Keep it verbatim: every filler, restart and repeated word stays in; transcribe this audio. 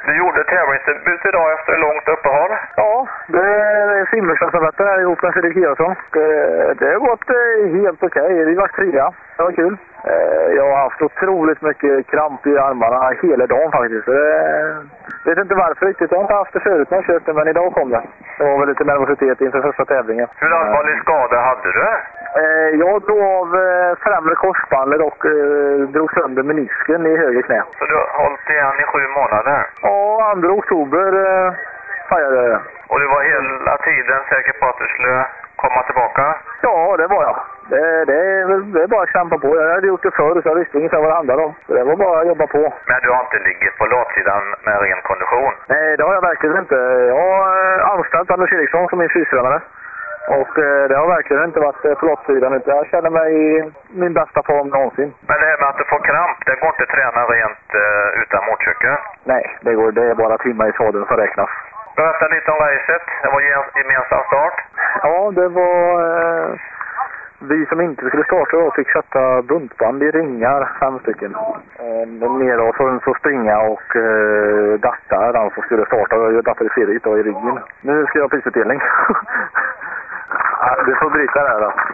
Du gjorde tävlingsdebut idag efter ett långt uppehåll. Ja, det är simmerklassarbetet här ihop med Fredrik Kiasson. Det, det har gått helt okej. Vi var trea. Det var kul. Jag har haft otroligt mycket kramp i armarna hela dagen faktiskt. Jag vet inte varför riktigt. Jag har inte haft det förut när jag köpte, men idag kom det. Det var väl lite nervositet inför första tävlingen. Hur allvarlig skada hade du? Jag drog av främre korsbandet och drog sönder menisken i höger knä. Så du har hållit igen i sju månader? Ja, andra oktober färgade jag. Och du var hela tiden säker på att du skulle komma tillbaka? Ja, det var jag. Det, det, är, det är bara att kämpa på. Jag hade gjort det förr så jag visste ungefär vad det handlade om. Så det var bara att jobba på. Men du har inte ligget på latsidan med ren kondition? Nej, det har jag verkligen inte. Jag har anställt Anders Eriksson som min fystränare. Och det har verkligen inte varit på lottsidan, utan jag känner mig i min bästa form någonsin. Men det här med att du får kramp, det går inte att träna rent uh, utan motorcykel? Nej, det går. Det är bara timmar i sadeln som räknas. Berätta lite om racet. Det var gemensam start. Ja, det var... Eh, vi som inte skulle starta då fick sätta buntband i ringar, fem stycken. Eh, ner och så, så springa och eh, datta den som skulle starta. Jag dattade Fredrik då i ryggen. Nu ska jag ha prisutdelning. Du får bryta det här då.